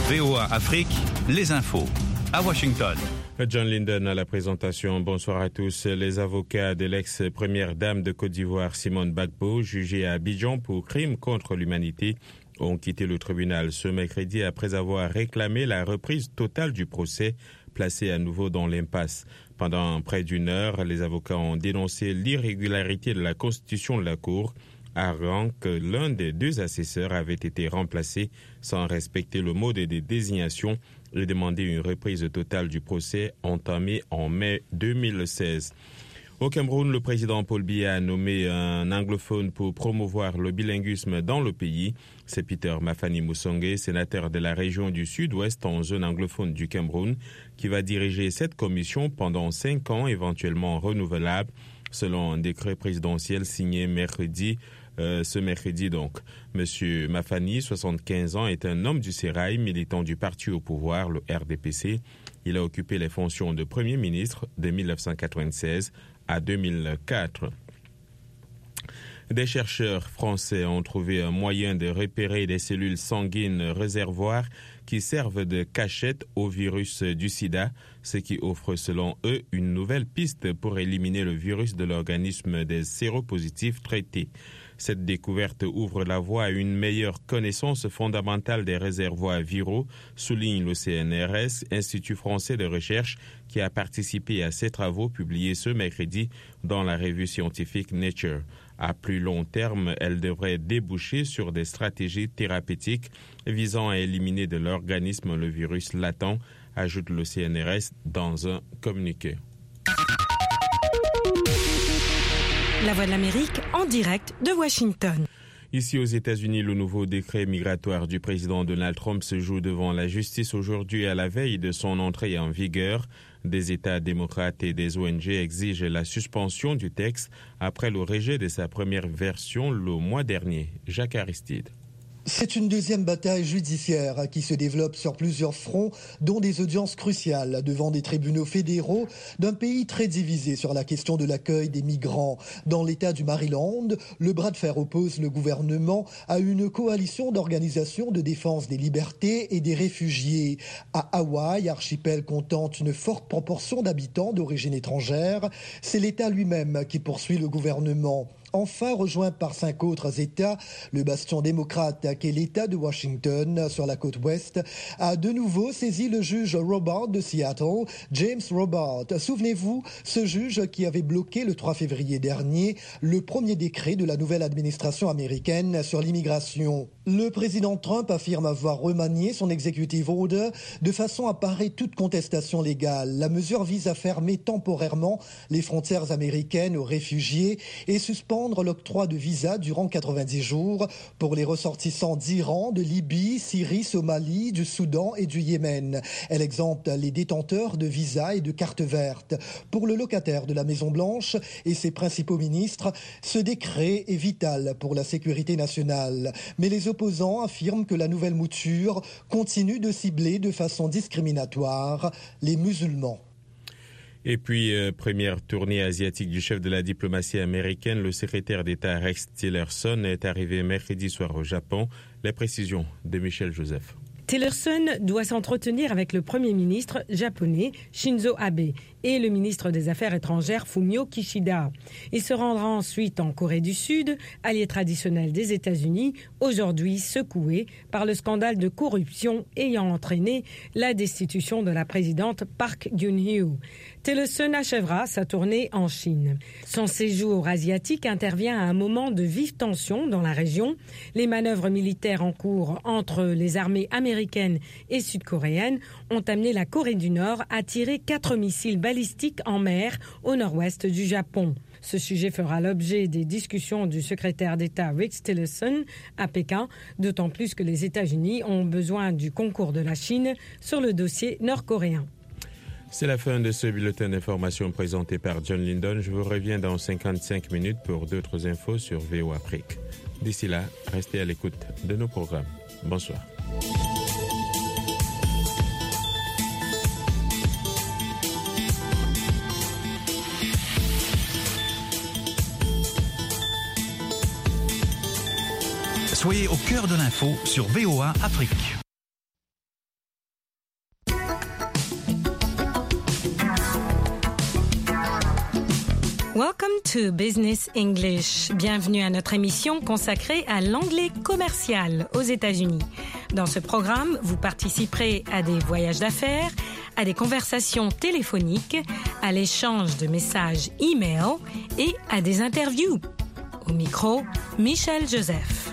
VOA Afrique, les infos. À Washington. John Linden à la présentation. Bonsoir à tous. Les avocats de l'ex-première dame de Côte d'Ivoire, Simone Gbagbo, jugée à Abidjan pour crime contre l'humanité, ont quitté le tribunal ce mercredi après avoir réclamé la reprise totale du procès, placé à nouveau dans l'impasse. Pendant près d'une heure, les avocats ont dénoncé l'irrégularité de la constitution de la Cour, arguant que l'un des deux assesseurs avait été remplacé sans respecter le mode de désignation et demander une reprise totale du procès entamé en mai 2016. Au Cameroun, le président Paul Biya a nommé un anglophone pour promouvoir le bilinguisme dans le pays. C'est Peter Mafani Moussongue, sénateur de la région du Sud-Ouest en zone anglophone du Cameroun, qui va diriger cette commission pendant 5 ans, éventuellement renouvelable, selon un décret présidentiel signé ce mercredi donc. Monsieur Mafani, 75 ans, est un homme du sérail, militant du parti au pouvoir, le RDPC. Il a occupé les fonctions de Premier ministre de 1996 à 2004. Des chercheurs français ont trouvé un moyen de repérer des cellules sanguines réservoirs qui servent de cachette au virus du sida, ce qui offre selon eux une nouvelle piste pour éliminer le virus de l'organisme des séropositifs traités. Cette découverte ouvre la voie à une meilleure connaissance fondamentale des réservoirs viraux, souligne le CNRS, Institut français de recherche, qui a participé à ces travaux publiés ce mercredi dans la revue scientifique Nature. À plus long terme, elle devrait déboucher sur des stratégies thérapeutiques visant à éliminer de l'organisme le virus latent, ajoute le CNRS dans un communiqué. La Voix de l'Amérique en direct de Washington. Ici aux États-Unis, le nouveau décret migratoire du président Donald Trump se joue devant la justice aujourd'hui à la veille de son entrée en vigueur. Des États démocrates et des ONG exigent la suspension du texte après le rejet de sa première version le mois dernier. Jacques Aristide. C'est une deuxième bataille judiciaire qui se développe sur plusieurs fronts, dont des audiences cruciales devant des tribunaux fédéraux d'un pays très divisé sur la question de l'accueil des migrants. Dans l'État du Maryland, le bras de fer oppose le gouvernement à une coalition d'organisations de défense des libertés et des réfugiés. À Hawaï, archipel comptant une forte proportion d'habitants d'origine étrangère, c'est l'État lui-même qui poursuit le gouvernement. Enfin, rejoint par 5 autres États, le bastion démocrate qu'est l'État de Washington sur la côte ouest a de nouveau saisi le juge Robart de Seattle, James Robart. Souvenez-vous, ce juge qui avait bloqué le 3 février dernier le premier décret de la nouvelle administration américaine sur l'immigration. Le président Trump affirme avoir remanié son executive order de façon à parer toute contestation légale. La mesure vise à fermer temporairement les frontières américaines aux réfugiés et suspendre l'octroi de visas durant 90 jours pour les ressortissants d'Iran, de Libye, Syrie, Somalie, du Soudan et du Yémen. Elle exempte les détenteurs de visas et de cartes vertes. Pour le locataire de la Maison-Blanche et ses principaux ministres, ce décret est vital pour la sécurité nationale. Mais les opposants affirment que la nouvelle mouture continue de cibler de façon discriminatoire les musulmans. Et puis, première tournée asiatique du chef de la diplomatie américaine, le secrétaire d'État Rex Tillerson est arrivé mercredi soir au Japon. Les précisions de Michel Joseph. Tillerson doit s'entretenir avec le Premier ministre japonais Shinzo Abe et le ministre des Affaires étrangères Fumio Kishida. Il se rendra ensuite en Corée du Sud, allié traditionnel des États-Unis, aujourd'hui secoué par le scandale de corruption ayant entraîné la destitution de la présidente Park Geun-hye. Tillerson achèvera sa tournée en Chine. Son séjour asiatique intervient à un moment de vive tension dans la région. Les manœuvres militaires en cours entre les armées américaines et sud-coréennes ont amené la Corée du Nord à tirer 4 missiles balistiques en mer au nord-ouest du Japon. Ce sujet fera l'objet des discussions du secrétaire d'État Rex Tillerson à Pékin, d'autant plus que les États-Unis ont besoin du concours de la Chine sur le dossier nord-coréen. C'est la fin de ce bulletin d'information présenté par John Linden. Je vous reviens dans 55 minutes pour d'autres infos sur VOA Afrique. D'ici là, restez à l'écoute de nos programmes. Bonsoir. Soyez au cœur de l'info sur VOA Afrique. Welcome to Business English. Bienvenue à notre émission consacrée à l'anglais commercial aux États-Unis. Dans ce programme, vous participerez à des voyages d'affaires, à des conversations téléphoniques, à l'échange de messages e-mail et à des interviews. Au micro, Michel Joseph.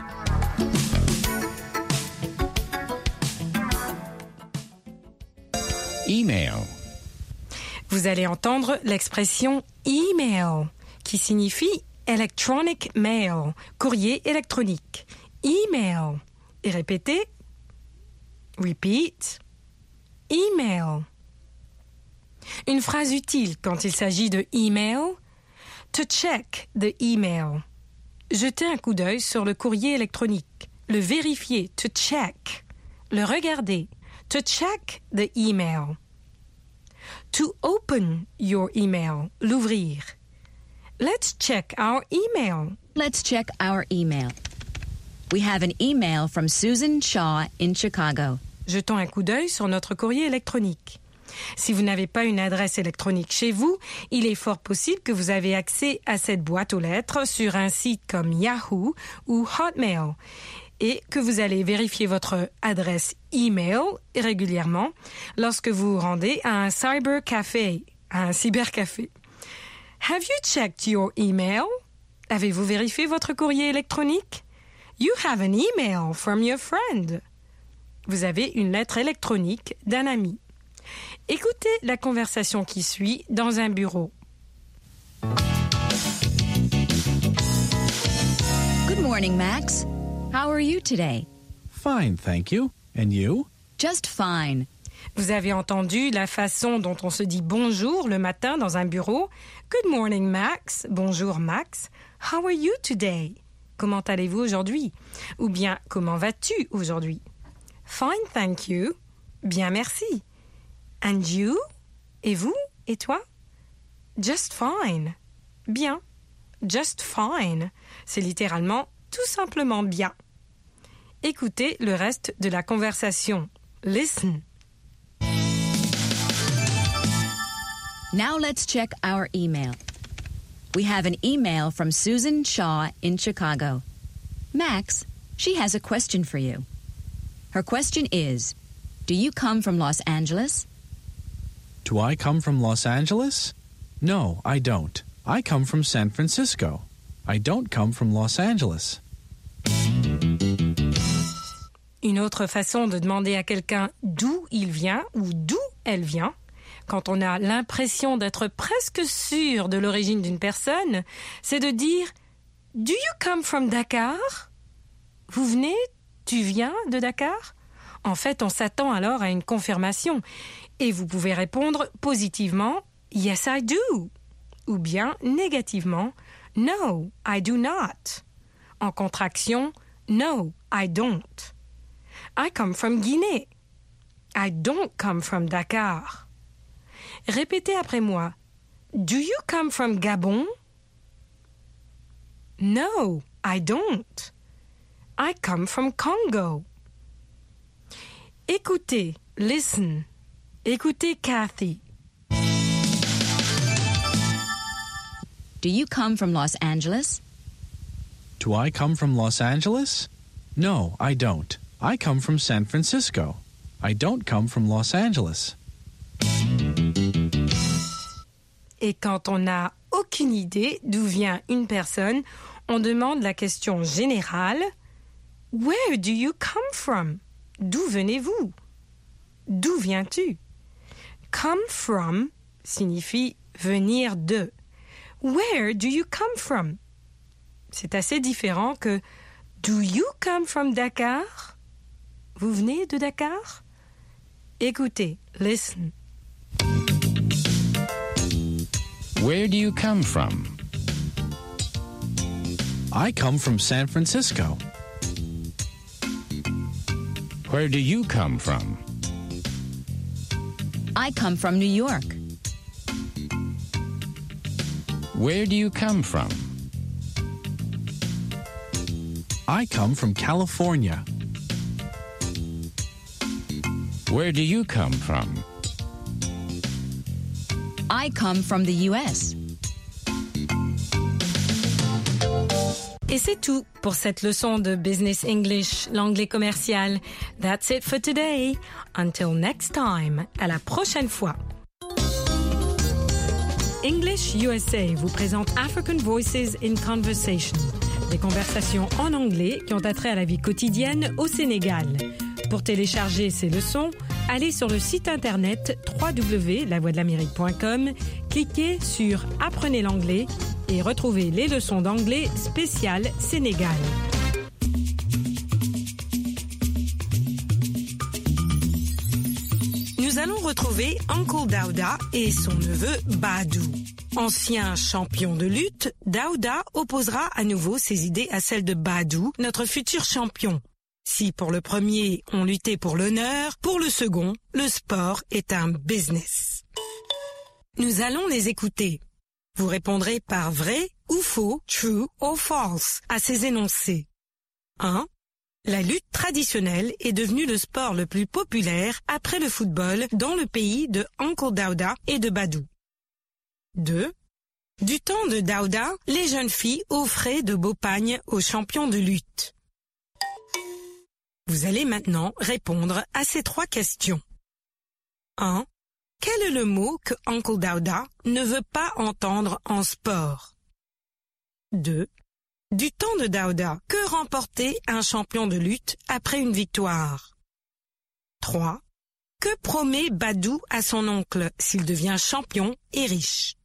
Email. Vous allez entendre l'expression email, qui signifie electronic mail, courrier électronique. Email. Et répétez. Repeat. Email. Une phrase utile quand il s'agit de email. To check the email. Jeter un coup d'œil sur le courrier électronique. Le vérifier. To check. Le regarder. To check the email. To open your email, l'ouvrir. Let's check our email. Let's check our email. We have an email from Susan Shaw in Chicago. Jetons un coup d'œil sur notre courrier électronique. Si vous n'avez pas une adresse électronique chez vous, il est fort possible que vous avez accès à cette boîte aux lettres sur un site comme Yahoo ou Hotmail et que vous allez vérifier votre adresse email régulièrement lorsque vous vous rendez à un cybercafé, à un cybercafé. Have you checked your email? Avez-vous vérifié votre courrier électronique? You have an email from your friend. Vous avez une lettre électronique d'un ami. Écoutez la conversation qui suit dans un bureau. Good morning, Max. How are you today? Fine, thank you. And you? Just fine. Vous avez entendu la façon dont on se dit bonjour le matin dans un bureau. Good morning, Max. Bonjour, Max. How are you today? Comment allez-vous aujourd'hui? Ou bien, comment vas-tu aujourd'hui? Fine, thank you. Bien, merci. And you? Et vous? Et toi? Just fine. Bien. Just fine. C'est littéralement tout simplement bien. Écoutez le reste de la conversation. Listen. Now let's check our email. We have an email from Susan Shaw in Chicago. Max, she has a question for you. Her question is, do you come from Los Angeles? Do I come from Los Angeles? No, I don't. I come from San Francisco. I don't come from Los Angeles. Une autre façon de demander à quelqu'un d'où il vient ou d'où elle vient, quand on a l'impression d'être presque sûr de l'origine d'une personne, c'est de dire « Do you come from Dakar ?» Vous venez, tu viens de Dakar? En fait, on s'attend alors à une confirmation et vous pouvez répondre positivement « Yes, I do » ou bien négativement « No, I do not ». En contraction « No, I don't ». I come from Guinée. I don't come from Dakar. Répétez après moi. Do you come from Gabon? No, I don't. I come from Congo. Écoutez, listen. Écoutez Kathy. Do you come from Los Angeles? Do I come from Los Angeles? No, I don't. I come from San Francisco. I don't come from Los Angeles. Et quand on n'a aucune idée d'où vient une personne, on demande la question générale « Where do you come from ?» D'où venez-vous? D'où viens-tu? Come from signifie venir de. Where do you come from? C'est assez différent que Do you come from Dakar? Vous venez de Dakar? Écoutez, listen. Where do you come from? I come from San Francisco. Where do you come from? I come from New York. Where do you come from? I come from California. Where do you come from? I come from the U.S. Et c'est tout pour cette leçon de Business English, l'anglais commercial. That's it for today. Until next time. À la prochaine fois. English USA vous présente African Voices in Conversation. Des conversations en anglais qui ont attrait à la vie quotidienne au Sénégal. Pour télécharger ces leçons, allez sur le site internet www.lavoixdelamérique.com, cliquez sur « Apprenez l'anglais » et retrouvez les leçons d'anglais spéciales Sénégal. Nous allons retrouver Uncle Daouda et son neveu Badou. Ancien champion de lutte, Daouda opposera à nouveau ses idées à celles de Badou, notre futur champion. Si pour le premier, on luttait pour l'honneur, pour le second, le sport est un business. Nous allons les écouter. Vous répondrez par vrai ou faux, true or false, à ces énoncés. 1. La lutte traditionnelle est devenue le sport le plus populaire après le football dans le pays de Uncle Daouda et de Badou. 2. Du temps de Daouda, les jeunes filles offraient de beaux pagnes aux champions de lutte. Vous allez maintenant répondre à ces 3 questions. 1. Quel est le mot que Uncle Daouda ne veut pas entendre en sport? 2. Du temps de Daouda, que remportait un champion de lutte après une victoire? 3. Que promet Badou à son oncle s'il devient champion et riche?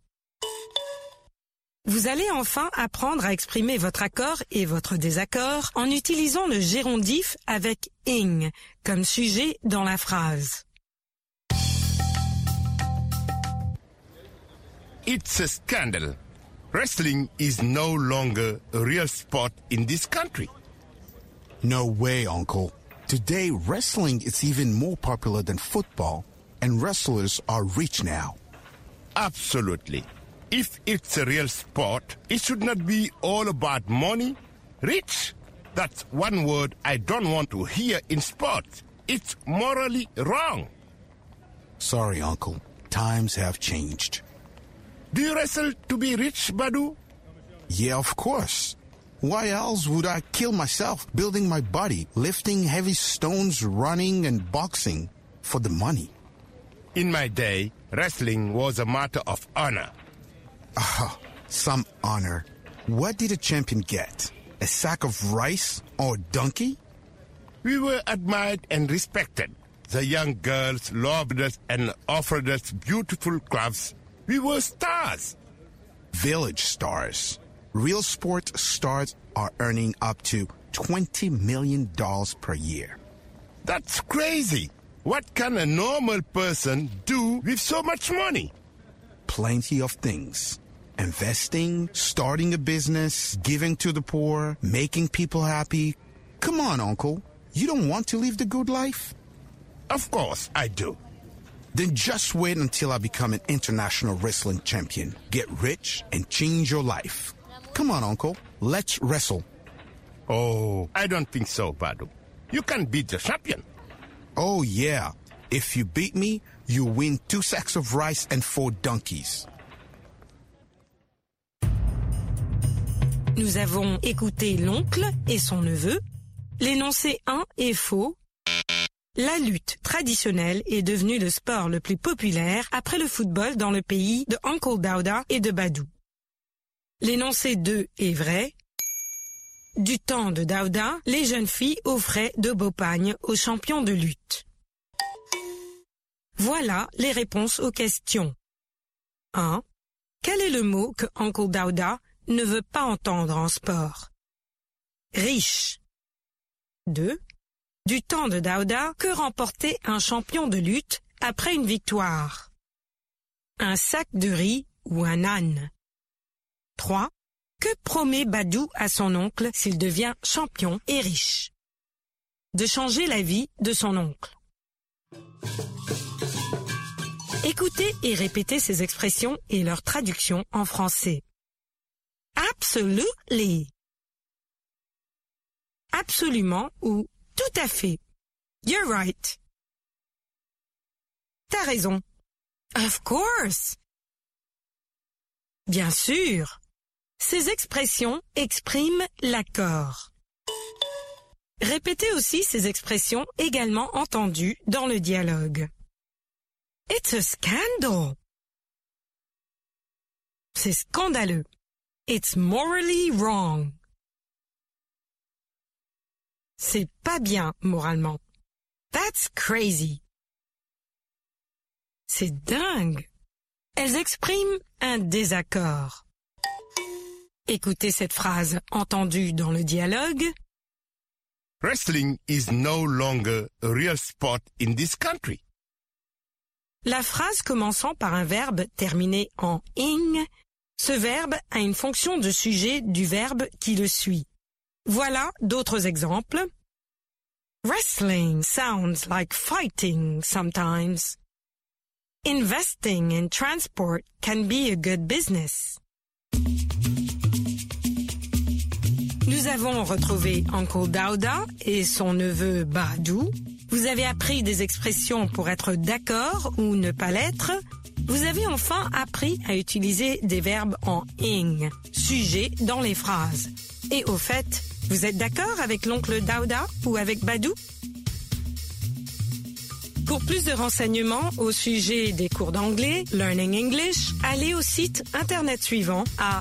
Vous allez enfin apprendre à exprimer votre accord et votre désaccord en utilisant le gérondif avec « ing » comme sujet dans la phrase. It's a scandal. Wrestling is no longer a real sport in this country. No way, Uncle. Today, wrestling is even more popular than football, and wrestlers are rich now. Absolutely. If it's a real sport, it should not be all about money. Rich, that's one word I don't want to hear in sports. It's morally wrong. Sorry, Uncle. Times have changed. Do you wrestle to be rich, Badou? Yeah, of course. Why else would I kill myself building my body, lifting heavy stones, running and boxing for the money? In my day, wrestling was a matter of honor. Some honor. What did a champion get? A sack of rice or a donkey? We were admired and respected. The young girls loved us and offered us beautiful clothes. We were stars. Village stars. Real sport stars are earning up to $20 million per year. That's crazy. What can a normal person do with so much money? Plenty of things. Investing, starting a business, giving to the poor, making people happy. Come on, Uncle. You don't want to live the good life? Of course I do. Then just wait until I become an international wrestling champion. Get rich and change your life. Come on, Uncle. Let's wrestle. Oh, I don't think so, Badou. You can beat the champion. Oh, yeah. If you beat me, you win 2 sacks of rice and 4 donkeys. Nous avons écouté l'oncle et son neveu. L'énoncé 1 est faux. La lutte traditionnelle est devenue le sport le plus populaire après le football dans le pays de Uncle Daouda et de Badou. L'énoncé 2 est vrai. Du temps de Daouda, les jeunes filles offraient de beaux pagnes aux champions de lutte. Voilà les réponses aux questions. 1. Quel est le mot que Uncle Daouda ne veut pas entendre en sport? Riche. 2. Du temps de Daouda, que remportait un champion de lutte après une victoire? Un sac de riz ou un âne? 3. Que promet Badou à son oncle s'il devient champion et riche? De changer la vie de son oncle. Écoutez et répétez ces expressions et leur traduction en français. Absolutely. Absolument ou tout à fait. You're right. T'as raison. Of course. Bien sûr. Ces expressions expriment l'accord. Répétez aussi ces expressions également entendues dans le dialogue. It's a scandal. C'est scandaleux. It's morally wrong. C'est pas bien moralement. That's crazy. C'est dingue. Elles expriment un désaccord. Écoutez cette phrase entendue dans le dialogue. Wrestling is no longer a real sport in this country. La phrase commençant par un verbe terminé en ing, ce verbe a une fonction de sujet du verbe qui le suit. Voilà d'autres exemples. Wrestling sounds like fighting sometimes. Investing in transport can be a good business. Nous avons retrouvé Uncle Dauda et son neveu Badou. Vous avez appris des expressions pour être d'accord ou ne pas l'être. Vous avez enfin appris à utiliser des verbes en ing, sujet dans les phrases. Et au fait, vous êtes d'accord avec l'oncle Dauda ou avec Badou? Pour plus de renseignements au sujet des cours d'anglais, Learning English, allez au site internet suivant à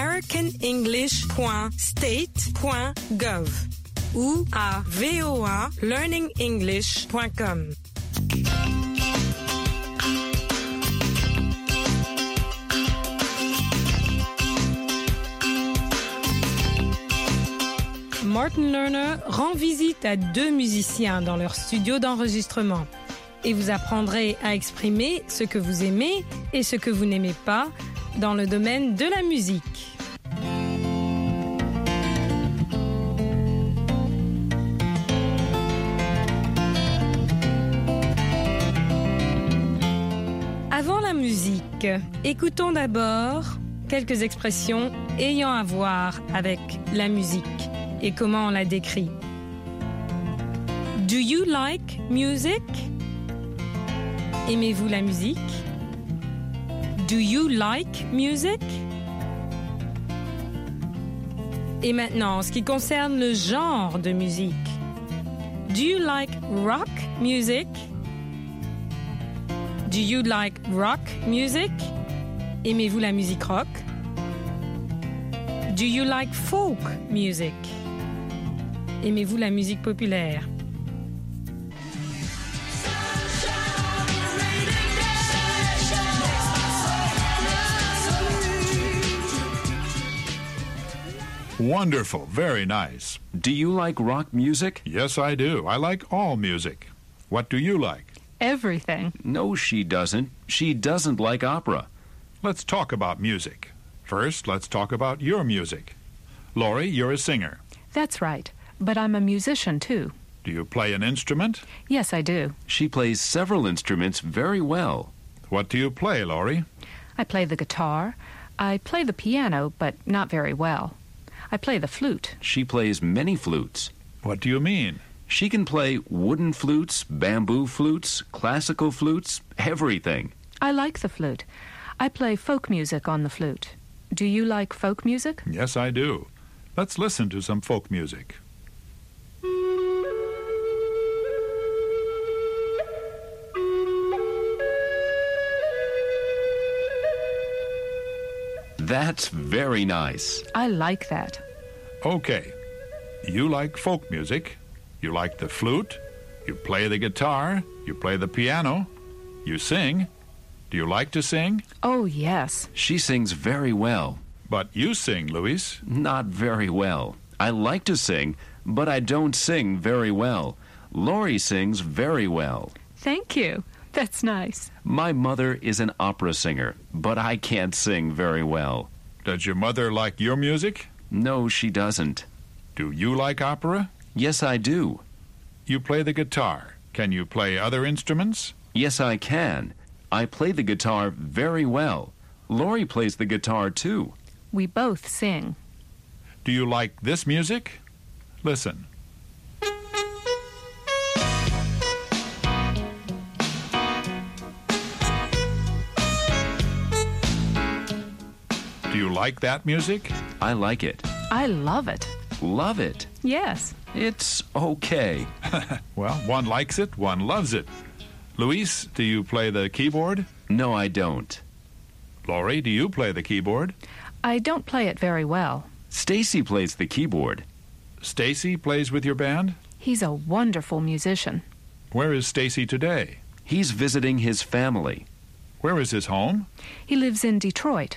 americanenglish.state.gov ou à voalearningenglish.com. Martin Lerner rend visite à 2 musiciens dans leur studio d'enregistrement. Et vous apprendrez à exprimer ce que vous aimez et ce que vous n'aimez pas dans le domaine de la musique. Avant la musique, écoutons d'abord quelques expressions ayant à voir avec la musique et comment on la décrit. Do you like music? Aimez-vous la musique? Do you like music? Et maintenant, en ce qui concerne le genre de musique. Do you like rock music? Do you like rock music? Aimez-vous la musique rock? Do you like folk music? Aimez-vous la musique populaire? Wonderful, very nice. Do you like rock music? Yes, I do. I like all music. What do you like? Everything. No, she doesn't. She doesn't like opera. Let's talk about music. First, let's talk about your music. Laurie, you're a singer. That's right. But I'm a musician, too. Do you play an instrument? Yes, I do. She plays several instruments very well. What do you play, Laurie? I play the guitar. I play the piano, but not very well. I play the flute. She plays many flutes. What do you mean? She can play wooden flutes, bamboo flutes, classical flutes, everything. I like the flute. I play folk music on the flute. Do you like folk music? Yes, I do. Let's listen to some folk music. That's very nice. I like that. Okay. You like folk music. You like the flute. You play the guitar. You play the piano. You sing. Do you like to sing? Oh, yes. She sings very well. But you sing, Luis. Not very well. I like to sing, but I don't sing very well. Laurie sings very well. Thank you. That's nice. My mother is an opera singer, but I can't sing very well. Does your mother like your music? No, she doesn't. Do you like opera? Yes, I do. You play the guitar. Can you play other instruments? Yes, I can. I play the guitar very well. Laurie plays the guitar, too. We both sing. Do you like this music? Listen. Do you like that music? I like it. I love it. Love it. Yes. It's okay. Well, one likes it, one loves it. Luis, do you play the keyboard? No, I don't. Laurie, do you play the keyboard? I don't play it very well. Stacy plays the keyboard. Stacy plays with your band? He's a wonderful musician. Where is Stacy today? He's visiting his family. Where is his home? He lives in Detroit.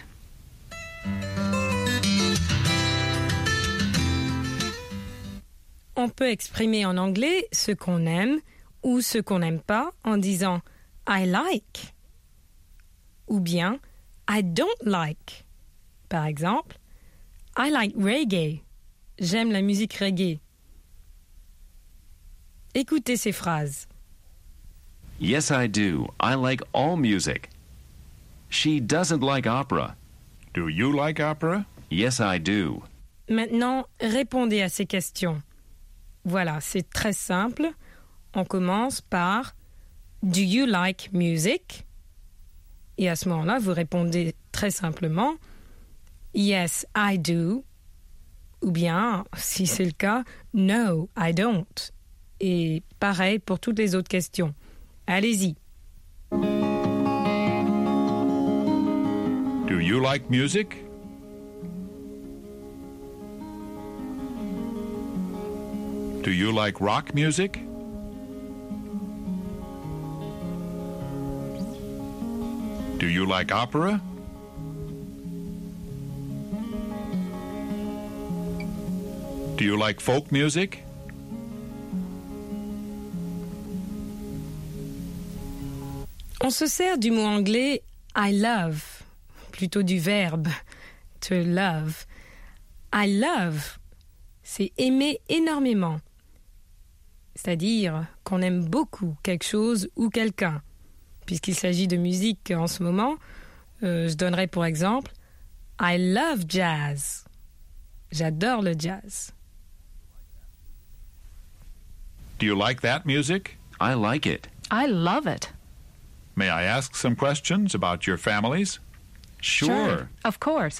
On peut exprimer en anglais ce qu'on aime ou ce qu'on n'aime pas en disant I like ou bien I don't like. Par exemple, I like reggae. J'aime la musique reggae. Écoutez ces phrases. Yes, I do. I like all music. She doesn't like opera. Do you like opera? Yes, I do. Maintenant, répondez à ces questions. Voilà, c'est très simple. On commence par Do you like music? Et à ce moment-là, vous répondez très simplement Yes, I do. Ou bien, si c'est le cas, No, I don't. Et pareil pour toutes les autres questions. Allez-y. Do you like music? Do you like rock music? Do you like opera? Do you like folk music? On se sert du mot anglais I love, plutôt du verbe to love. I love, c'est aimer énormément. C'est-à-dire qu'on aime beaucoup quelque chose ou quelqu'un. Puisqu'il s'agit de musique en ce moment, je donnerai pour exemple I love jazz. J'adore le jazz. Do you like that music? I like it. I love it. May I ask some questions about your families? Sure. Of course.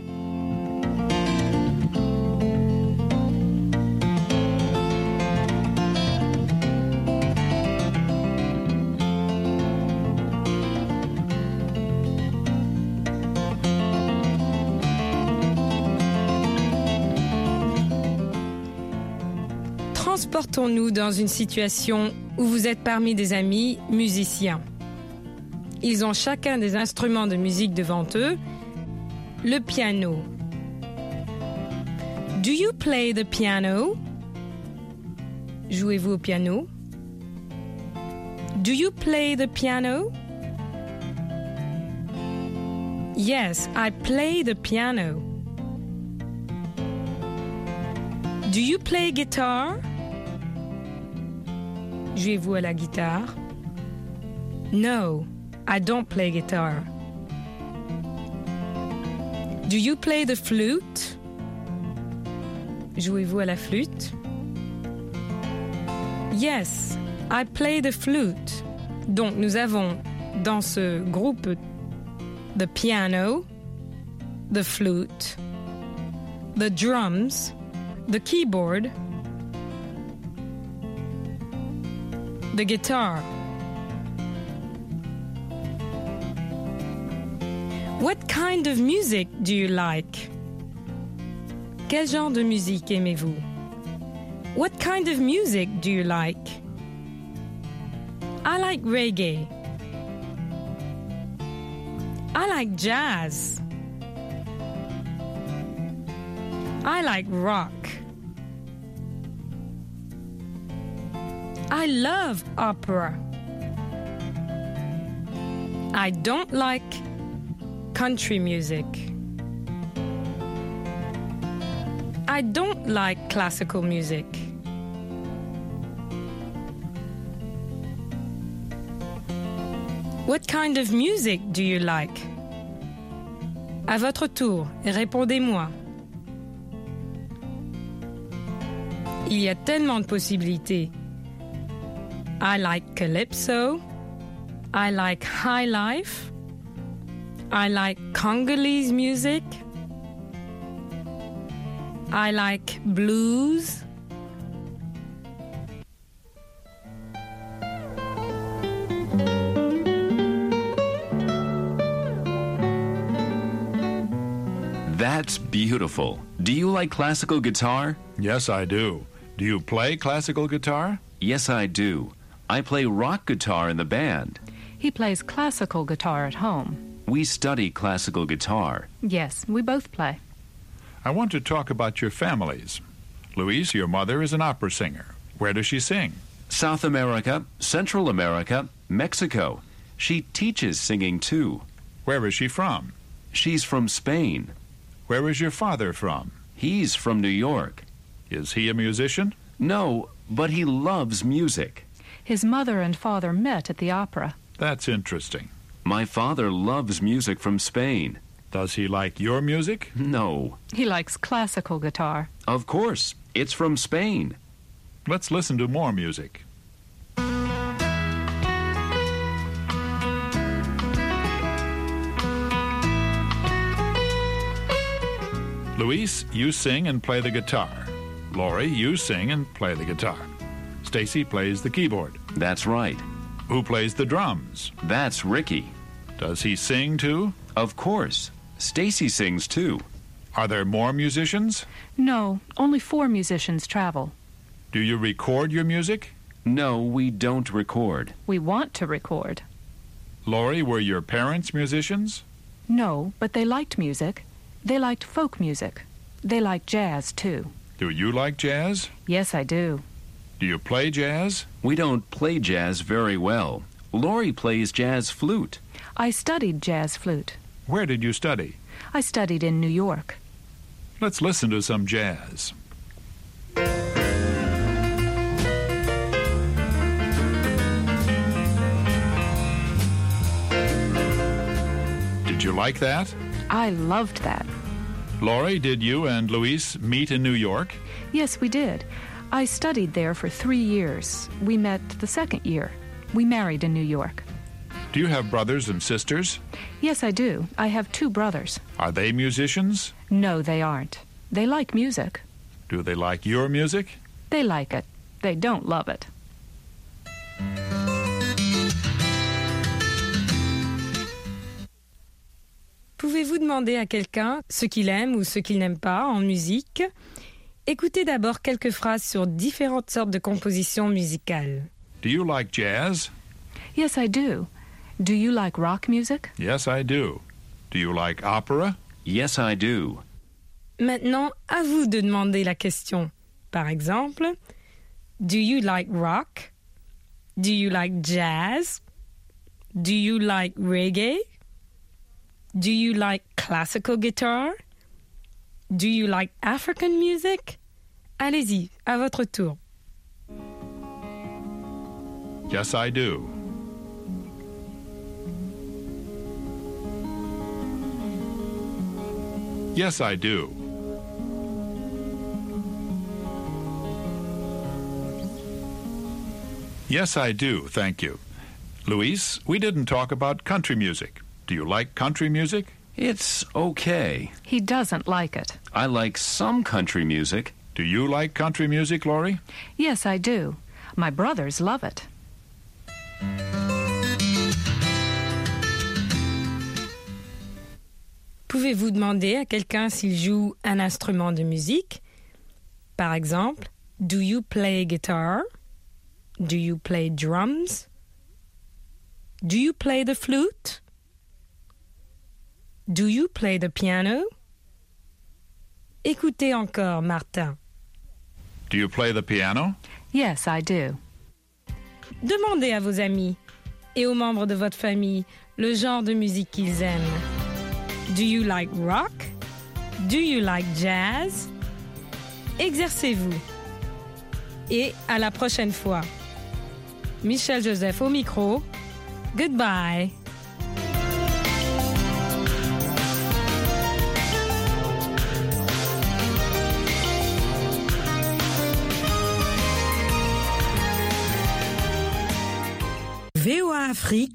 Transportons-nous dans une situation où vous êtes parmi des amis musiciens. Ils ont chacun des instruments de musique devant eux. Le piano. Do you play the piano? Jouez-vous au piano? Do you play the piano? Yes, I play the piano. Do you play guitar? Jouez-vous à la guitare? No, I don't play guitar. Do you play the flute? Jouez-vous à la flûte? Yes, I play the flute. Donc nous avons dans ce groupe the piano, the flute, the drums, the keyboard, the guitar. What kind of music do you like? Quel genre de musique aimez-vous? What kind of music do you like? I like reggae. I like jazz. I like rock. I love opera. I don't like country music. I don't like classical music. What kind of music do you like? À votre tour, répondez-moi. Il y a tellement de possibilités. I like calypso. I like high life. I like Congolese music. I like blues. That's beautiful. Do you like classical guitar? Yes, I do. Do you play classical guitar? Yes, I do. I play rock guitar in the band. He plays classical guitar at home. We study classical guitar. Yes, we both play. I want to talk about your families. Luis, your mother is an opera singer. Where does she sing? South America, Central America, Mexico. She teaches singing too. Where is she from? She's from Spain. Where is your father from? He's from New York. Is he a musician? No, but he loves music. His mother and father met at the opera. That's interesting. My father loves music from Spain. Does he like your music? No. He likes classical guitar. Of course. It's from Spain. Let's listen to more music. Luis, you sing and play the guitar. Laurie, you sing and play the guitar. Stacy plays the keyboard. That's right. Who plays the drums? That's Ricky. Does he sing too? Of course. Stacy sings too. Are there more musicians? No, only 4 musicians travel. Do you record your music? No, we don't record. We want to record. Laurie, were your parents musicians? No, but they liked music. They liked folk music. They liked jazz, too. Do you like jazz? Yes, I do. Do you play jazz? We don't play jazz very well. Laurie plays jazz flute. I studied jazz flute. Where did you study? I studied in New York. Let's listen to some jazz. Did you like that? I loved that. Laurie, did you and Luis meet in New York? Yes, we did. I studied there for 3 years. We met the second year. We married in New York. Do you have brothers and sisters? Yes, I do. I have 2 brothers. Are they musicians? No, they aren't. They like music. Do they like your music? They like it. They don't love it. Pouvez-vous demander à quelqu'un ce qu'il aime ou ce qu'il n'aime pas en musique? Écoutez d'abord quelques phrases sur différentes sortes de compositions musicales. Do you like jazz? Yes, I do. Do you like rock music? Yes, I do. Do you like opera? Yes, I do. Maintenant, à vous de demander la question. Par exemple, do you like rock? Do you like jazz? Do you like reggae? Do you like classical guitar? Do you like African music? Allez-y, à votre tour. Yes, I do. Yes, I do. Yes, I do, thank you. Luis, we didn't talk about country music. Do you like country music? It's okay. He doesn't like it. I like some country music. Do you like country music, Laurie? Yes, I do. My brothers love it. Pouvez-vous demander à quelqu'un s'il joue un instrument de musique? Par exemple, do you play guitar? Do you play drums? Do you play the flute? Do you play the piano? Écoutez encore, Martin. Do you play the piano? Yes, I do. Demandez à vos amis et aux membres de votre famille le genre de musique qu'ils aiment. Do you like rock? Do you like jazz? Exercez-vous. Et à la prochaine fois. Michel Joseph au micro. Goodbye. VOA Afrique